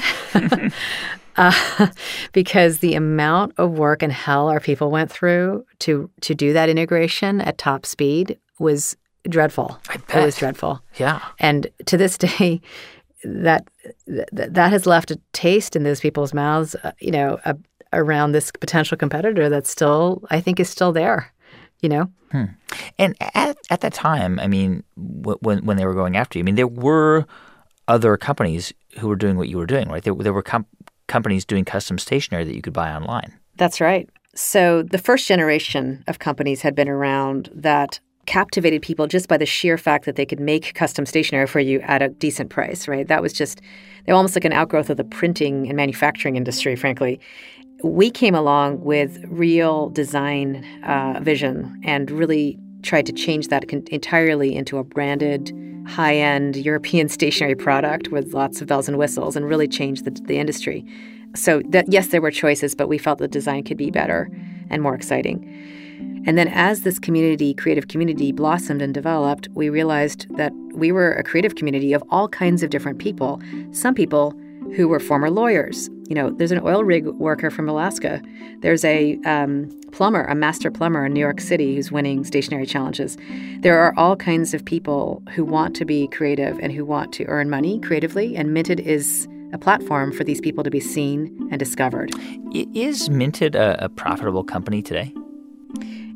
uh, because the amount of work and hell our people went through to to do that integration at top speed was dreadful. I bet. It was dreadful. Yeah. And to this day, that th- that has left a taste in those people's mouths, uh, you know, uh, around this potential competitor that still, I think, is still there. You know? Hmm. And at at that time, I mean, w- when when they were going after you, I mean, there were other companies who were doing what you were doing, right? There, there were com- companies doing custom stationery that you could buy online. That's right. So the first generation of companies had been around that captivated people just by the sheer fact that they could make custom stationery for you at a decent price, right? That was just, they were almost like an outgrowth of the printing and manufacturing industry, frankly. We came along with real design uh, vision and really tried to change that con- entirely into a branded, high-end European stationery product with lots of bells and whistles and really change the, the industry. So that yes, there were choices, but we felt the design could be better and more exciting. And then as this community, creative community blossomed and developed, we realized that we were a creative community of all kinds of different people. Some people who were former lawyers. You know, there's an oil rig worker from Alaska. There's a um, plumber, a master plumber in New York City who's winning stationery challenges. There are all kinds of people who want to be creative and who want to earn money creatively, and Minted is a platform for these people to be seen and discovered. Is Minted a, a profitable company today?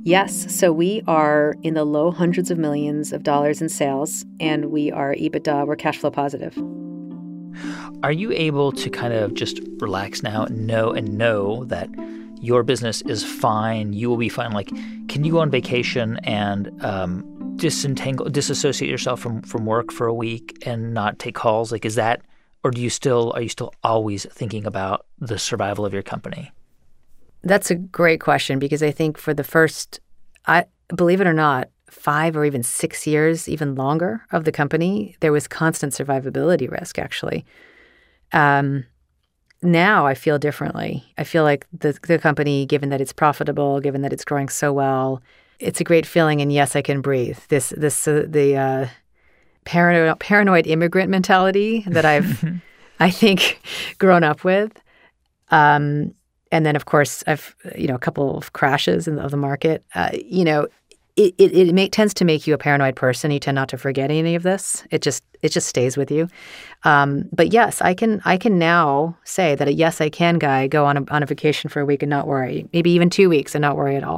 Yes. So we are in the low hundreds of millions of dollars in sales, and we are EBITDA, we're cash flow positive. Are you able to kind of just relax now and know and know that your business is fine, you will be fine? Like, can you go on vacation and um, disentangle, disassociate yourself from, from work for a week and not take calls? Like, is that, or do you still, are you still always thinking about the survival of your company? That's a great question, because I think for the first, I believe it or not, five or even six years, even longer of the company, there was constant survivability risk, actually. Um, now I feel differently. I feel like the the company, given that it's profitable, given that it's growing so well, it's a great feeling. And yes, I can breathe. This this uh, the uh, paranoid paranoid immigrant mentality that I've I think grown up with. Um, And then, of course, I've, you know, a couple of crashes in the, of the market. Uh, you know, it it, it may, tends to make you a paranoid person. You tend not to forget any of this. It just it just stays with you. Um, but yes, I can I can now say that a yes, I can guy go on a, on a vacation for a week and not worry. Maybe even two weeks and not worry at all.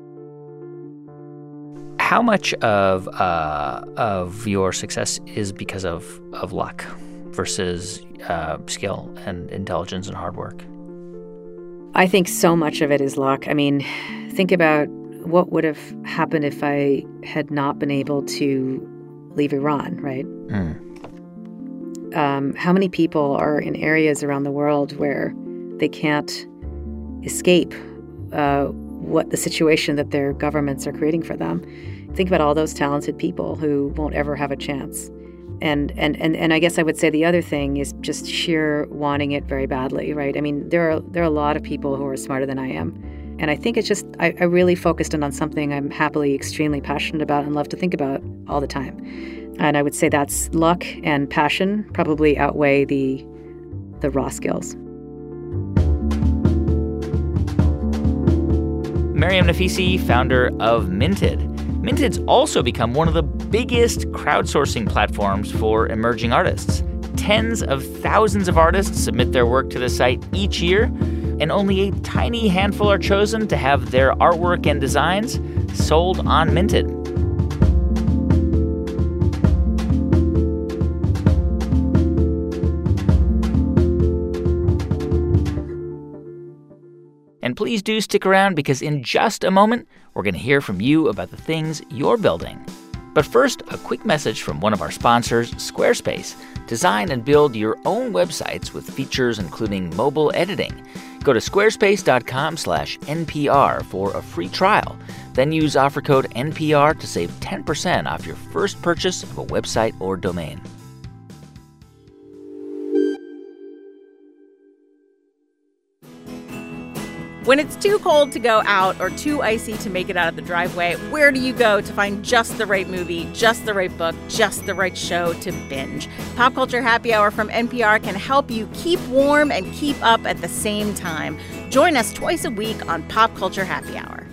How much of uh, of your success is because of of luck versus uh, skill and intelligence and hard work? I think so much of it is luck. I mean, think about what would have happened if I had not been able to leave Iran, right? Mm. Um, how many people are in areas around the world where they can't escape uh, what the situation that their governments are creating for them? Think about all those talented people who won't ever have a chance. And, and and and I guess I would say the other thing is just sheer wanting it very badly, right? I mean, there are there are a lot of people who are smarter than I am. And I think it's just, I, I really focused in on something I'm happily extremely passionate about and love to think about all the time. And I would say that's luck and passion probably outweigh the the raw skills. Maryam Nafisi, founder of Minted. Minted's also become one of the biggest crowdsourcing platforms for emerging artists. Tens of thousands of artists submit their work to the site each year, and only a tiny handful are chosen to have their artwork and designs sold on Minted. And please do stick around, because in just a moment, we're going to hear from you about the things you're building. But first, a quick message from one of our sponsors, Squarespace. Design and build your own websites with features including mobile editing. Go to squarespace.com slash NPR for a free trial. Then use offer code N P R to save ten percent off your first purchase of a website or domain. When it's too cold to go out or too icy to make it out of the driveway, where do you go to find just the right movie, just the right book, just the right show to binge? Pop Culture Happy Hour from N P R can help you keep warm and keep up at the same time. Join us twice a week on Pop Culture Happy Hour.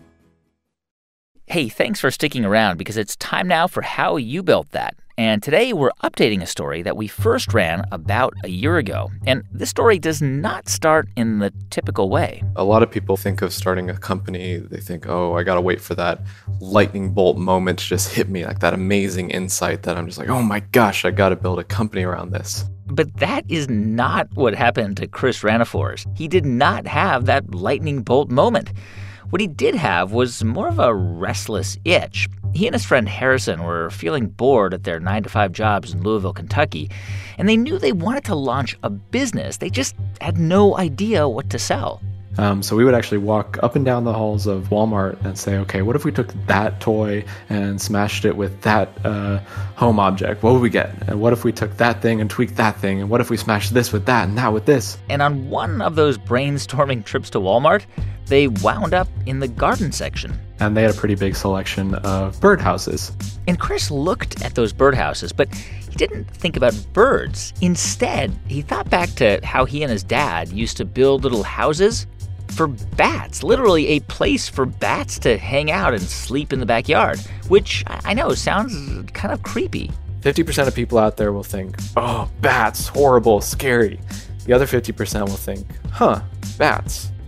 Hey, thanks for sticking around, because it's time now for How You Built That. And today we're updating a story that we first ran about a year ago. And this story does not start in the typical way. A lot of people think of starting a company, they think, oh, I got to wait for that lightning bolt moment to just hit me, like that amazing insight that I'm just like, oh my gosh, I got to build a company around this. But that is not what happened to Chris Ranafors. He did not have that lightning bolt moment. What he did have was more of a restless itch. He and his friend Harrison were feeling bored at their nine to five jobs in Louisville, Kentucky, and they knew they wanted to launch a business. They just had no idea what to sell. Um, so we would actually walk up and down the halls of Walmart and say, okay, what if we took that toy and smashed it with that uh, home object? What would we get? And what if we took that thing and tweaked that thing? And what if we smashed this with that and that with this? And on one of those brainstorming trips to Walmart, they wound up in the garden section. And they had a pretty big selection of birdhouses. And Chris looked at those birdhouses, but he didn't think about birds. Instead, he thought back to how he and his dad used to build little houses for bats, literally a place for bats to hang out and sleep in the backyard, which I know sounds kind of creepy. fifty percent of people out there will think, oh, bats, horrible, scary. The other fifty percent will think, huh, bats,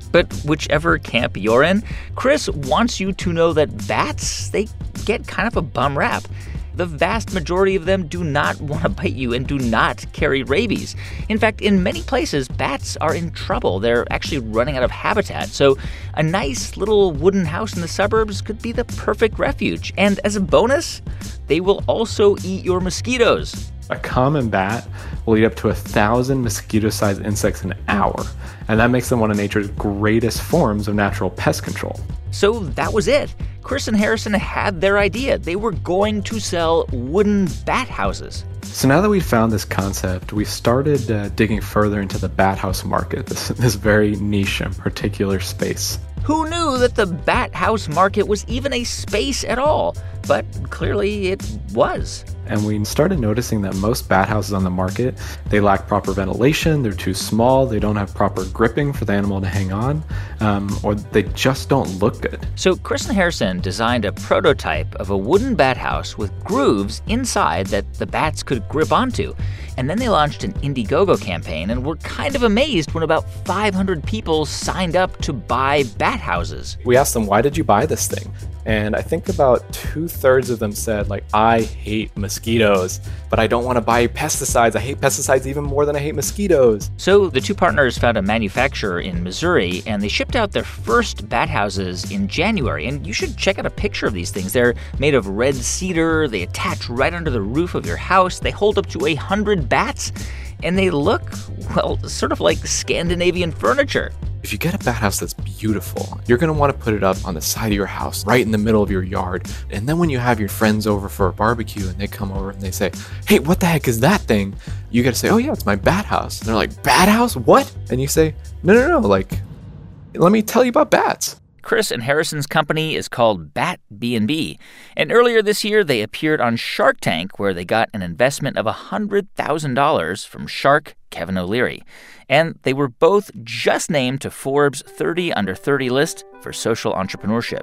But whichever camp you're in, Chris wants you to know that bats, they get kind of a bum rap. The vast majority of them do not want to bite you and do not carry rabies. In fact, in many places, bats are in trouble. They're actually running out of habitat. So a nice little wooden house in the suburbs could be the perfect refuge. And as a bonus, they will also eat your mosquitoes. A common bat will eat up to a thousand mosquito-sized insects an hour, and that makes them one of nature's greatest forms of natural pest control. So that was it. Chris and Harrison had their idea. They were going to sell wooden bat houses. So now that we've found this concept, we started uh, digging further into the bat house market, this, this very niche and particular space. Who knew that the bat house market was even a space at all? But clearly it was. And we started noticing that most bat houses on the market, they lack proper ventilation, they're too small, they don't have proper gripping for the animal to hang on, um, or they just don't look good. So Chris and Harrison designed a prototype of a wooden bat house with grooves inside that the bats could grip onto. And then they launched an Indiegogo campaign and were kind of amazed when about five hundred people signed up to buy bat houses. We asked them, why did you buy this thing? And I think about two-thirds of them said, like, I hate mosquitoes, but I don't want to buy pesticides. I hate pesticides even more than I hate mosquitoes. So the two partners found a manufacturer in Missouri, and they shipped out their first bat houses in January. And you should check out a picture of these things. They're made of red cedar. They attach right under the roof of your house. They hold up to one hundred bats, and they look, well, sort of like Scandinavian furniture. If you get a bat house that's beautiful, you're going to want to put it up on the side of your house, right in the middle of your yard. And then when you have your friends over for a barbecue and they come over and they say, hey, what the heck is that thing? You got to say, oh, yeah, it's my bat house. And they're like, bat house? What? And you say, no, no, no, like, let me tell you about bats. Chris and Harrison's company is called Bat B and B, and earlier this year they appeared on Shark Tank, where they got an investment of one hundred thousand dollars from shark Kevin O'Leary. And they were both just named to Forbes' thirty under thirty list for social entrepreneurship.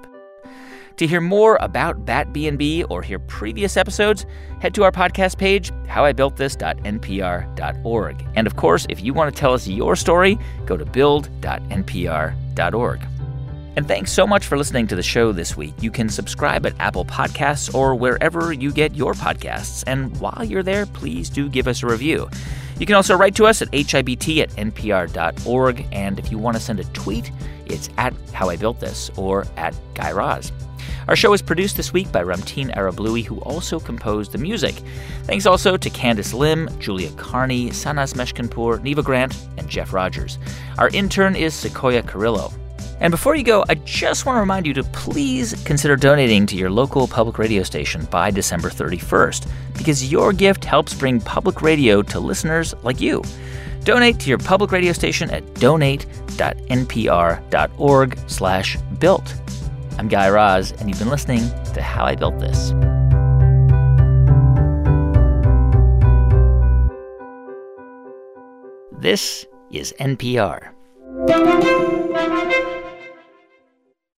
To hear more about Bat B and B or hear previous episodes, head to our podcast page, how I built this dot n p r dot org. And of course, if you want to tell us your story, go to build dot n p r dot org. And thanks so much for listening to the show this week. You can subscribe at Apple Podcasts or wherever you get your podcasts. And while you're there, please do give us a review. You can also write to us at h i b t at n p r dot org. And if you want to send a tweet, it's at How I Built This or at Guy Raz. Our show is produced this week by Ramteen Arablouei, who also composed the music. Thanks also to Candice Lim, Julia Carney, Sanas Meshkinpour, Neva Grant, and Jeff Rogers. Our intern is Sequoia Carrillo. And before you go, I just want to remind you to please consider donating to your local public radio station by December thirty-first, because your gift helps bring public radio to listeners like you. Donate to your public radio station at donate dot n p r dot org slash built. I'm Guy Raz, and you've been listening to How I Built This. This is N P R.